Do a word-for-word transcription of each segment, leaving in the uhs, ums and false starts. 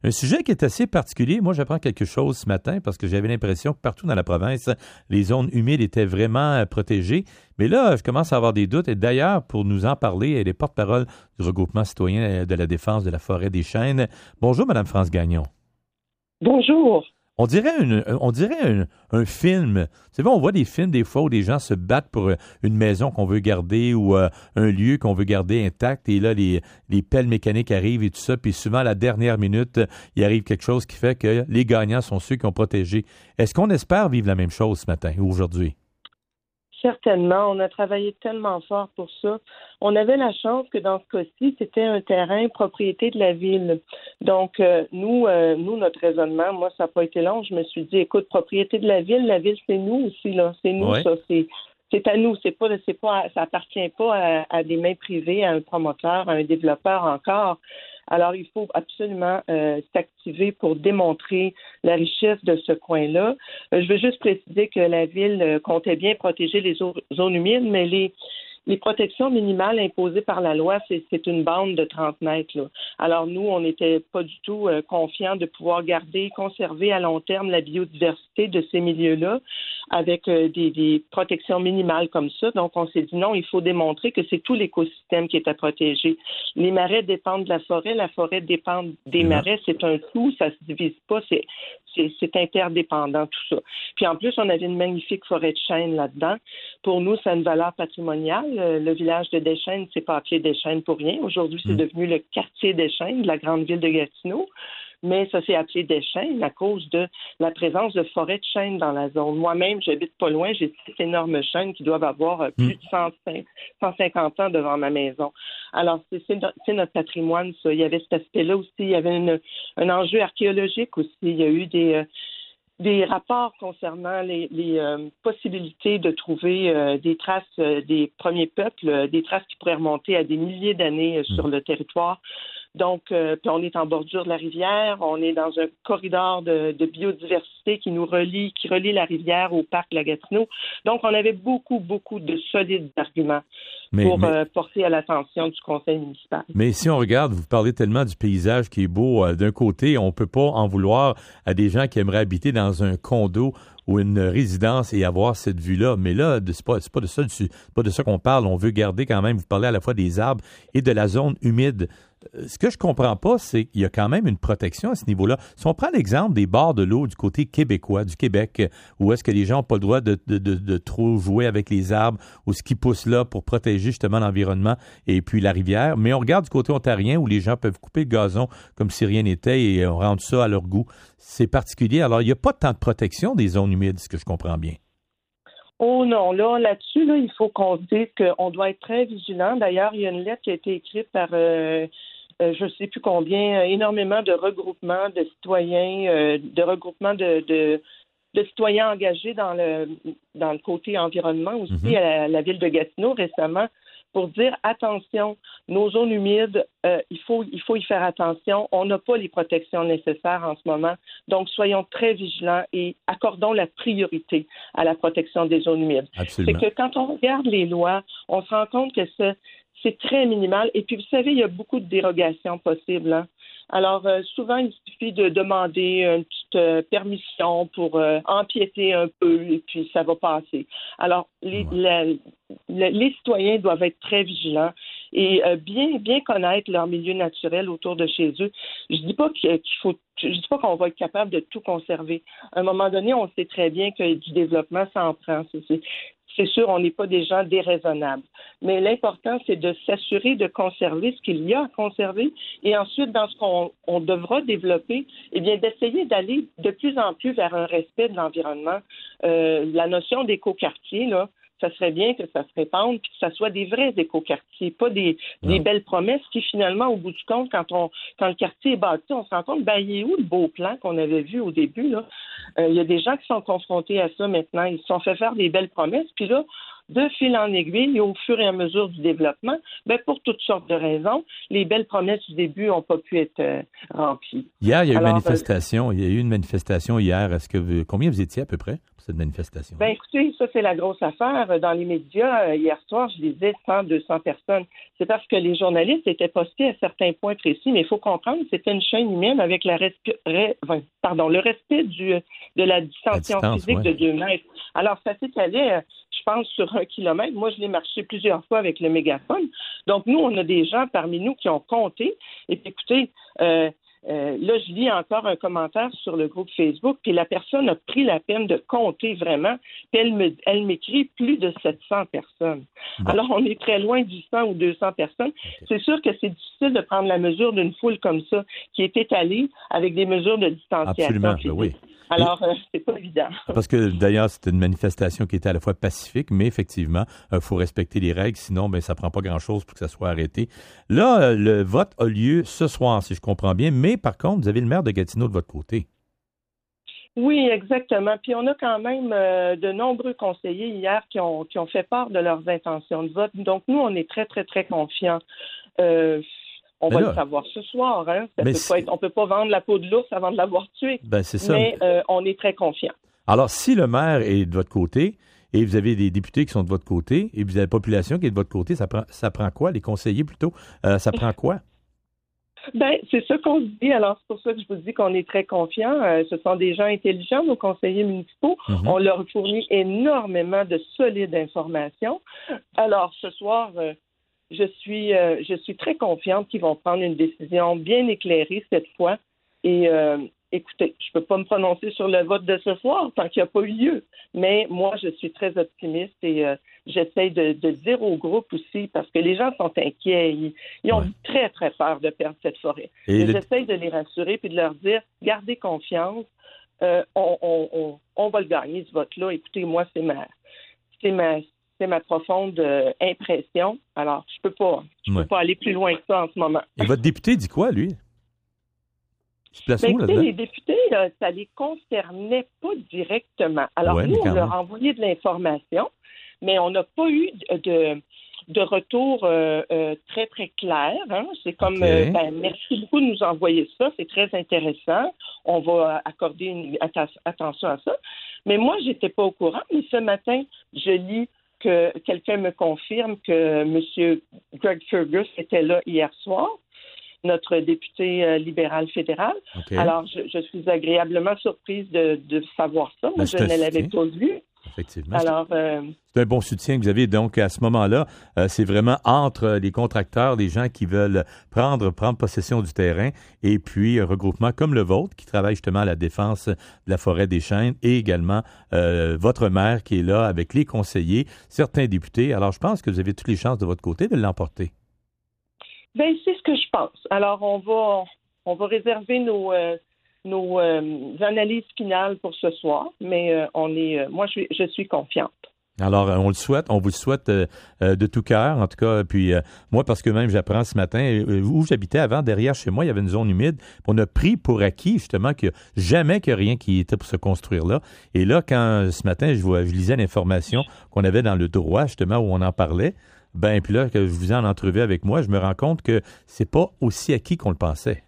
Un sujet qui est assez particulier. Moi, j'apprends quelque chose ce matin parce que j'avais l'impression que partout dans la province, les zones humides étaient vraiment euh, protégées. Mais là, je commence à avoir des doutes. Et d'ailleurs, pour nous en parler, elle est porte-parole du regroupement citoyen de la défense de la forêt des Chênes. Bonjour, Madame France Gagnon. Bonjour. On dirait, une, on dirait un, un film. C'est vrai, on voit des films des fois où des gens se battent pour une maison qu'on veut garder ou euh, un lieu qu'on veut garder intact. Et là, les, les pelles mécaniques arrivent et tout ça. Puis souvent, à la dernière minute, il arrive quelque chose qui fait que les gagnants sont ceux qui ont protégé. Est-ce qu'on espère vivre la même chose ce matin ou aujourd'hui? Certainement. On a travaillé tellement fort pour ça. On avait la chance que dans ce cas-ci, c'était un terrain propriété de la ville. Donc, euh, nous, euh, nous, notre raisonnement, moi, ça n'a pas été long. Je me suis dit, écoute, propriété de la ville, la ville, c'est nous aussi, là. C'est nous, Ouais. ça. C'est, c'est à nous. C'est pas, c'est pas, ça appartient pas à, à des mains privées, à un promoteur, à un développeur encore. Alors, il faut absolument euh, s'activer pour démontrer la richesse de ce coin-là. Euh, je veux juste préciser que la Ville euh, comptait bien protéger les zo- zones humides, mais les, les protections minimales imposées par la loi, c'est, c'est une bande de trente mètres. Là. Alors, nous, on n'était pas du tout euh, confiants de pouvoir garder, conserver à long terme la biodiversité de ces milieux-là avec euh, des, des protections minimales comme ça. Donc, on s'est dit non, il faut démontrer que c'est tout l'écosystème qui est à protéger. Les marais dépendent de la forêt, la forêt dépend des Mmh. marais, c'est un tout, ça se divise pas, c'est, c'est, c'est interdépendant tout ça. Puis en plus, on avait une magnifique forêt de chênes là-dedans. Pour nous, ça a une valeur patrimoniale. Euh, Le village de Deschênes, c'est pas appelé Deschênes pour rien. Aujourd'hui, c'est Mmh. devenu le quartier Deschênes de la grande ville de Gatineau. Mais ça s'est appelé Deschênes à cause de la présence de forêts de chênes dans la zone. Moi-même, j'habite pas loin, j'ai six énormes chênes qui doivent avoir euh, plus de cent cinquante ans devant ma maison. Alors, c'est, c'est, no- c'est notre patrimoine, ça. Il y avait cet aspect-là aussi. Il y avait une, un enjeu archéologique aussi. Il y a eu des... Euh, des rapports concernant les, les euh, possibilités de trouver euh, des traces euh, des premiers peuples, euh, des traces qui pourraient remonter à des milliers d'années euh, sur le territoire. Donc, euh, puis on est en bordure de la rivière, on est dans un corridor de, de biodiversité qui nous relie, qui relie la rivière au parc La Gatineau. Donc, on avait beaucoup, beaucoup de solides arguments Mais, pour mais, euh, porter à l'attention du conseil municipal. mais si on regarde, vous parlez tellement du paysage qui est beau. euh, d'un côté, on peut pas en vouloir à des gens qui aimeraient habiter dans un condo ou une résidence et avoir cette vue-là. Mais là, de- c'est pas, c'est pas de ça, du- c'est pas de ça qu'on parle. On veut garder quand même, vous parlez à la fois des arbres et de la zone humide. Euh, Ce que je comprends pas, c'est qu'il y a quand même une protection à ce niveau-là. Si on prend l'exemple des bords de l'eau du côté québécois, du Québec, euh, où est-ce que les gens n'ont pas le droit de, de, de, de trop jouer avec les arbres ou ce qui pousse là pour protéger justement l'environnement et puis la rivière. Mais on regarde du côté ontarien où les gens peuvent couper le gazon comme si rien n'était et on rend ça à leur goût. C'est particulier. Alors, il n'y a pas tant de protection des zones humides, ce que je comprends bien. Oh non, là, là-dessus, là, il faut qu'on se dise qu'on doit être très vigilant. D'ailleurs, il y a une lettre qui a été écrite par euh, euh, je ne sais plus combien, euh, énormément de regroupements de citoyens, euh, de regroupements de, de, de citoyens engagés dans le dans le côté environnement aussi, Mhm. à la, la ville de Gatineau récemment, pour dire attention, nos zones humides, euh, il faut il faut y faire attention. On n'a pas les protections nécessaires en ce moment, donc soyons très vigilants et accordons la priorité à la protection des zones humides. Absolument. C'est que quand on regarde les lois, on se rend compte que ça, c'est très minimal. Et puis, vous savez, il y a beaucoup de dérogations possibles. Hein? Alors, euh, souvent, il suffit de demander une petite euh, permission pour euh, empiéter un peu et puis ça va passer. Alors, les, Ouais. la- la- les citoyens doivent être très vigilants et euh, bien, bien connaître leur milieu naturel autour de chez eux. Je dis pas qu'il qu'il faut, je dis pas qu'on va être capable de tout conserver. À un moment donné, on sait très bien que du développement, ça en prend. C'est, c'est, c'est sûr, on n'est pas des gens déraisonnables. Mais l'important, c'est de s'assurer de conserver ce qu'il y a à conserver et ensuite, dans ce qu'on on devra développer, eh bien, d'essayer d'aller de plus en plus vers un respect de l'environnement. Euh, la notion d'écoquartier, là, ça serait bien que ça se répande puis que ça soit des vrais écoquartiers, pas des, des Non. belles promesses qui, finalement, au bout du compte, quand on quand le quartier est bâti, on se rend compte, ben, il est où le beau plan qu'on avait vu au début, là? Euh, il y a des gens qui sont confrontés à ça maintenant. Ils se sont fait faire des belles promesses, puis là, de fil en aiguille et au fur et à mesure du développement, ben, pour toutes sortes de raisons, les belles promesses du début n'ont pas pu être euh, remplies. Hier, il y a eu une Alors, manifestation. Euh, il y a eu une manifestation hier. Est-ce que vous, combien vous étiez à peu près pour cette manifestation? Ben écoutez, ça c'est la grosse affaire. Dans les médias, euh, hier soir, je disais cent, deux cents personnes. C'est parce que les journalistes étaient postés à certains points précis, mais il faut comprendre que c'était une chaîne humaine avec la respi- ré- pardon, le respect du, de la distanciation distance, physique ouais. de deux mètres. Alors, ça s'étalait, euh, je pense, sur un kilomètre. Moi, je l'ai marché plusieurs fois avec le mégaphone. Donc, nous, on a des gens parmi nous qui ont compté. Et puis, écoutez, euh, Euh, là, je lis encore un commentaire sur le groupe Facebook, puis la personne a pris la peine de compter vraiment, puis elle, me, elle m'écrit plus de sept cents personnes. Bon. Alors, on est très loin du cent ou deux cents personnes. Okay. C'est sûr que c'est difficile de prendre la mesure d'une foule comme ça, qui est étalée avec des mesures de distanciation. Absolument, ben oui. Alors, euh, c'est pas évident. Parce que d'ailleurs, c'était une manifestation qui était à la fois pacifique, mais effectivement, il euh, faut respecter les règles, sinon, ben, ça prend pas grand-chose pour que ça soit arrêté. Là, euh, le vote a lieu ce soir, si je comprends bien, mais par contre, vous avez le maire de Gatineau de votre côté. Oui, exactement. Puis on a quand même euh, de nombreux conseillers hier qui ont, qui ont fait part de leurs intentions de vote. Donc, nous, on est très, très, très confiants. Euh, On mais va là, le savoir ce soir. Hein? Ça peut pas être, on ne peut pas vendre la peau de l'ours avant de l'avoir tué. Ben c'est ça. Mais euh, on est très confiants. Alors, si le maire est de votre côté et vous avez des députés qui sont de votre côté et vous avez la population qui est de votre côté, ça prend, ça prend quoi? Les conseillers plutôt? Euh, ça prend quoi? Ben, c'est ça qu'on se dit. Alors, c'est pour ça que je vous dis qu'on est très confiants. Euh, ce sont des gens intelligents, nos conseillers municipaux. Mm-hmm. On leur fournit énormément de solides informations. Alors, ce soir... Euh, Je suis, euh, je suis très confiante qu'ils vont prendre une décision bien éclairée cette fois. Et euh, écoutez, je ne peux pas me prononcer sur le vote de ce soir tant qu'il n'y a pas eu lieu. Mais moi, je suis très optimiste et euh, j'essaie de, de dire au groupe aussi, parce que les gens sont inquiets. Ils, ils ont ouais. très, très peur de perdre cette forêt. Et le... J'essaie de les rassurer et de leur dire, gardez confiance. Euh, on, on, on, on va le gagner, ce vote-là. Écoutez, moi, c'est ma... C'est ma C'est ma profonde euh, impression. Alors, je peux pas, je ouais. peux pas aller plus loin que ça en ce moment. Et votre député dit quoi, lui? Il se place ben, où, écoutez, les députés, là, ça les concernait pas directement. Alors, ouais, nous, on leur a envoyé de l'information, mais on n'a pas eu de, de retour euh, euh, très, très clair. Hein? C'est comme, okay. euh, ben, merci beaucoup de nous envoyer ça. C'est très intéressant. On va accorder une atta- attention à ça. Mais moi, j'étais pas au courant. Mais ce matin, je lis que quelqu'un me confirme que M. Greg Fergus était là hier soir, notre député euh, libéral fédéral. Okay. Alors, je, je suis agréablement surprise de, de savoir ça. Moi, ben, je ne l'avais pas vu. Effectivement. Alors, euh, c'est un bon soutien que vous avez. Donc, à ce moment-là, euh, c'est vraiment entre les contracteurs, les gens qui veulent prendre, prendre possession du terrain, et puis un regroupement comme le vôtre, qui travaille justement à la défense de la forêt des Chênes, et également euh, votre maire qui est là avec les conseillers, certains députés. Alors, je pense que vous avez toutes les chances de votre côté de l'emporter. Bien, c'est ce que je pense. Alors, on va, on va réserver nos... Euh, nos euh, analyses finales pour ce soir, mais euh, on est, euh, moi, je suis, je suis confiante. Alors, on le souhaite, on vous le souhaite euh, euh, de tout cœur, en tout cas. Puis euh, moi, parce que même j'apprends ce matin, euh, où j'habitais avant, derrière chez moi, il y avait une zone humide. On a pris pour acquis, justement, que jamais qu'il y a rien qui était pour se construire là. Et là, quand ce matin, je, vois, je lisais l'information qu'on avait dans le droit, justement, où on en parlait, ben puis là, que je vous ai en entrevue avec moi, je me rends compte que c'est pas aussi acquis qu'on le pensait.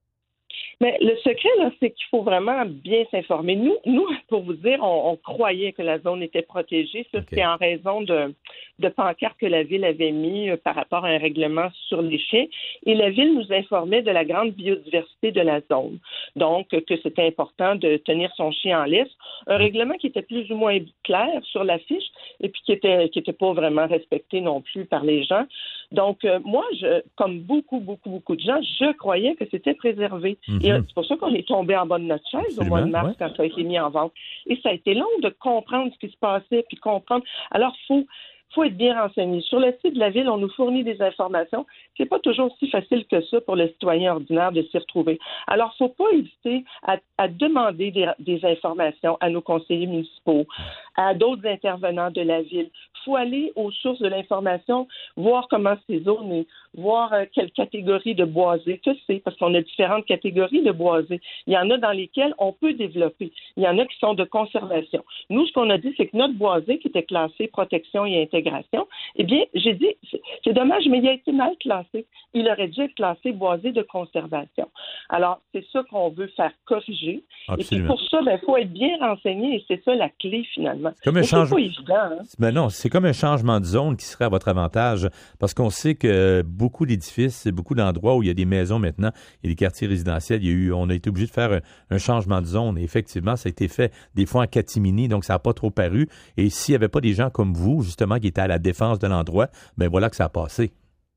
Mais le secret, là, c'est qu'il faut vraiment bien s'informer. Nous, nous, pour vous dire, on, on croyait que la zone était protégée. Ça, okay. C'est en raison de, de pancartes que la Ville avait mis euh, par rapport à un règlement sur les chiens. Et la Ville nous informait de la grande biodiversité de la zone. Donc, que c'était important de tenir son chien en laisse. Un règlement qui était plus ou moins clair sur la fiche et puis qui était, qui était pas vraiment respecté non plus par les gens. Donc, euh, moi, je, comme beaucoup, beaucoup, beaucoup de gens, je croyais que c'était préservé. Mm-hmm. Et euh, c'est pour ça qu'on est tombé en bas de notre chaise Absolument, au mois de mars ouais. quand ça a été mis en vente. Et ça a été long de comprendre ce qui se passait, puis comprendre. Alors, il faut, faut être bien renseigné. Sur le site de la Ville, on nous fournit des informations. C'est pas toujours si facile que ça pour le citoyen ordinaire de s'y retrouver. Alors, faut pas hésiter à, à demander des, des informations à nos conseillers municipaux, à d'autres intervenants de la Ville. Faut aller aux sources de l'information, voir comment c'est zoné, voir euh, quelle catégorie de boisés que c'est, parce qu'on a différentes catégories de boisés. Il y en a dans lesquelles on peut développer. Il y en a qui sont de conservation. Nous, ce qu'on a dit, c'est que notre boisé, qui était classé protection et intégration, eh bien, j'ai dit, c'est, c'est dommage, mais il a été mal classé. Il aurait dû être classé boisé de conservation. Alors, c'est ça qu'on veut faire corriger. Absolument. Et puis pour ça, il ben, faut être bien renseigné et c'est ça la clé, finalement. Comme un mais changement. C'est pas évident, hein? Ben non, c'est comme un changement de zone qui serait à votre avantage, parce qu'on sait que beaucoup d'édifices, beaucoup d'endroits où il y a des maisons maintenant, il y a des quartiers résidentiels, il y a eu, on a été obligé de faire un, un changement de zone. Et effectivement, ça a été fait des fois en catimini, donc ça n'a pas trop paru. Et s'il n'y avait pas des gens comme vous, justement, qui étaient à la défense de l'endroit, ben voilà que ça a passé.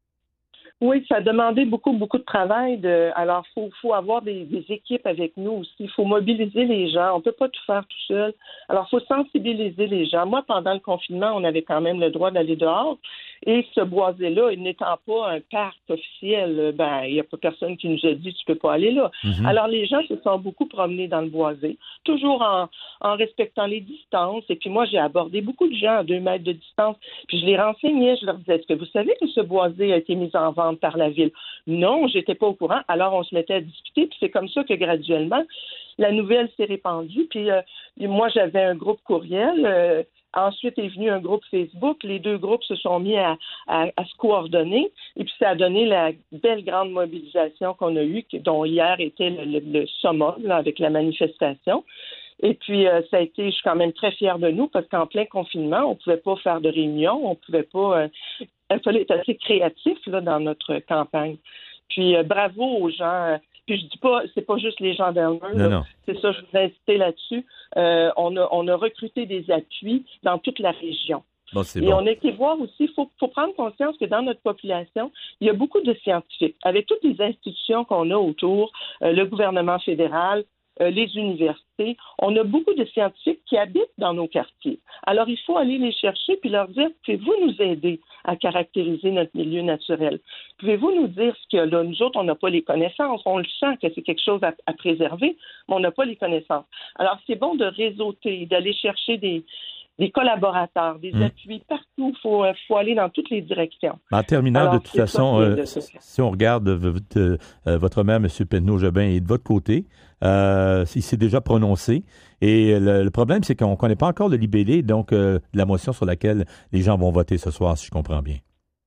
Oui, ça a demandé beaucoup, beaucoup de travail. De... Alors, il faut, faut avoir des, des équipes avec nous aussi. Il faut mobiliser les gens. On ne peut pas tout faire tout seul. Alors, il faut sensibiliser les gens. Moi, pendant le confinement, on avait quand même le droit d'aller dehors. Et ce boisé-là, il n'étant pas un parc officiel, ben, il n'y a pas personne qui nous a dit « tu peux pas aller là mm-hmm. ». Alors, les gens se sont beaucoup promenés dans le boisé, toujours en, en respectant les distances. Et puis moi, j'ai abordé beaucoup de gens à deux mètres de distance. Puis je les renseignais. Je leur disais « est-ce que vous savez que ce boisé a été mis en vente par la Ville ?» Non, j'étais pas au courant. Alors, on se mettait à discuter. Puis c'est comme ça que graduellement, la nouvelle s'est répandue. Puis euh, moi, j'avais un groupe courriel. Euh, Ensuite est venu un groupe Facebook. Les deux groupes se sont mis à, à, à se coordonner. Et puis, ça a donné la belle grande mobilisation qu'on a eue, dont hier était le, le, le summum là, avec la manifestation. Et puis, euh, ça a été, je suis quand même très fière de nous parce qu'en plein confinement, on ne pouvait pas faire de réunion, on ne pouvait pas... Euh, il fallait être assez créatif là, dans notre campagne. Puis, euh, bravo aux gens... Euh, Puis je dis pas, c'est pas juste les gendarmes, non, non. C'est ça, je voudrais insister là-dessus. Euh, on a, on a recruté des appuis dans toute la région. Bon, c'est Et bon. on a été voir aussi, il faut, faut prendre conscience que dans notre population, il y a beaucoup de scientifiques. Avec toutes les institutions qu'on a autour, euh, le gouvernement fédéral, euh, les universités, on a beaucoup de scientifiques qui habitent dans nos quartiers. Alors, il faut aller les chercher puis leur dire, pouvez-vous nous aider à caractériser notre milieu naturel? Pouvez-vous nous dire ce qu'il y a là? Nous autres, on n'a pas les connaissances. On le sent que c'est quelque chose à, à préserver, mais on n'a pas les connaissances. Alors, c'est bon de réseauter, d'aller chercher des... des collaborateurs, des mmh. appuis partout. Il faut, faut aller dans toutes les directions. En terminant, Alors, de toute façon, euh, si on regarde votre, euh, votre maire, M. Penneau-Jobin, est de votre côté. Euh, il s'est déjà prononcé. Et le, le problème, c'est qu'on ne connaît pas encore le libellé, donc euh, la motion sur laquelle les gens vont voter ce soir, si je comprends bien.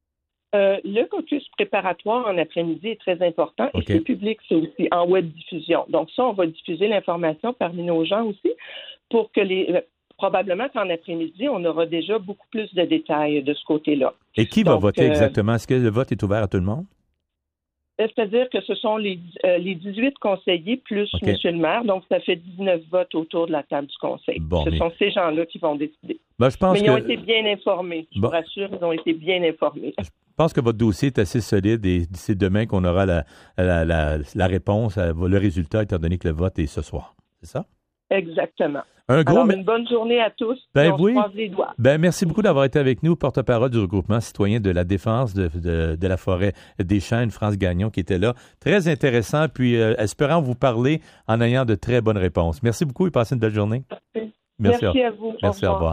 Euh, le caucus préparatoire en après-midi est très important okay. et c'est public, c'est aussi en web diffusion. Donc ça, on va diffuser l'information parmi nos gens aussi pour que les... Probablement qu'en après-midi, on aura déjà beaucoup plus de détails de ce côté-là. Et qui Donc, va voter euh, exactement? Est-ce que le vote est ouvert à tout le monde? C'est-à-dire que ce sont les, euh, les dix-huit conseillers plus okay. M. le maire. Donc, ça fait dix-neuf votes autour de la table du conseil. Bon, ce mais... sont ces gens-là qui vont décider. Ben, je pense mais ils que... ont été bien informés. Je bon. vous rassure, ils ont été bien informés. Je pense que votre dossier est assez solide et c'est demain qu'on aura la, la, la, la réponse, le résultat, étant donné que le vote est ce soir. C'est ça? Exactement. Un gros Alors, une bonne journée à tous. Ben on oui. se croise les doigts. Ben merci beaucoup d'avoir été avec nous, porte-parole du regroupement citoyen de la défense de, de, de la forêt des Chênes, France Gagnon, qui était là. Très intéressant, puis euh, espérant vous parler en ayant de très bonnes réponses. Merci beaucoup et passez une belle journée. Merci, Merci à vous. Merci, au revoir. Au revoir.